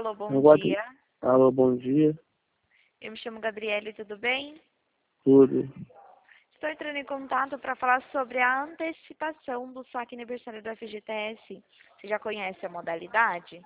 Alô, bom Eu gosto... dia. Alô, bom dia. Eu me chamo Gabriele, tudo bem? Tudo. Estou entrando em contato para falar sobre a antecipação do saque aniversário do FGTS. Você já conhece a modalidade?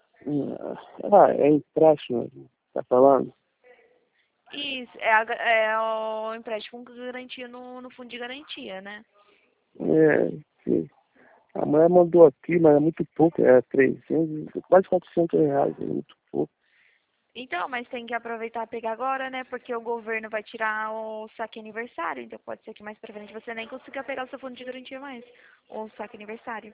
É empréstimo, tá falando? Isso, é o empréstimo com garantia no fundo de garantia, né? Sim. A mulher mandou aqui, mas é muito pouco, é 300, quase R$ 400, é muito pouco. Então, mas tem que aproveitar e pegar agora, né? Porque o governo vai tirar o saque aniversário, então pode ser que mais pra frente você nem consiga pegar o seu fundo de garantia mais, ou o saque aniversário.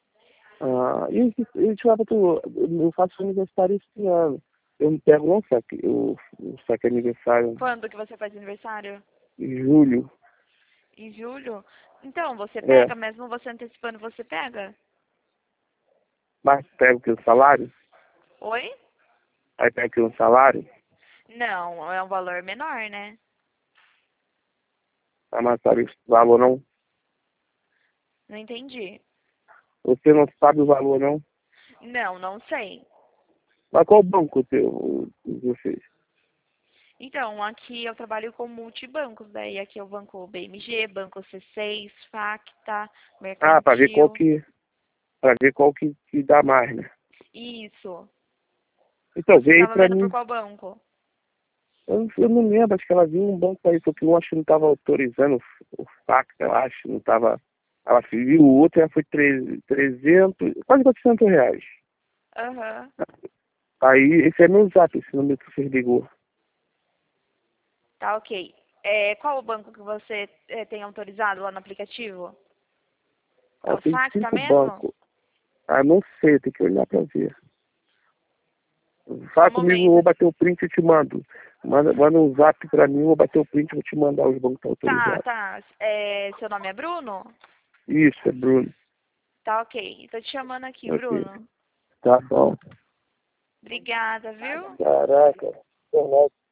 E eu faço aniversário esse ano. Eu não pego um saque, o saque aniversário Quando que você faz aniversário? em julho. Em julho? Então, você É, pega, mesmo você antecipando, você pega? mas pego que o salário, Oi? aí pego que o salário, Não, é um valor menor, né? mas sabe o valor não. Não entendi. Você não sabe o valor não. Não, não sei. Mas qual banco você? Então, aqui eu trabalho com multibancos, daí aqui é o banco BMG, banco C6, Facta, Para ver Mercantil. que dá mais, né? Isso. Então, Você vê aí estava pra vendo por mim. qual banco? Eu não lembro, acho que ela viu um banco aí, porque eu acho que não estava autorizando o FAC, eu acho, não estava. Ela viu o outro, ela foi 300, quase R$ 400. Aham. Aí, esse é meu zap, esse número que você ligou. Tá, ok. Qual o banco que você tem autorizado lá no aplicativo? É o Tem Facta 5 mesmo? bancos. Não sei, tem que olhar para ver. Só Fala um comigo, eu vou momento. bater o print e te mando. Manda um zap para mim, eu vou bater o print e vou te mandar os bancos que estão Tá, autorizados. tá. Seu nome é Bruno? Isso, é Bruno. Tá, ok. Tô te chamando aqui, Ok. Bruno. Tá bom. Obrigada, viu? Caraca.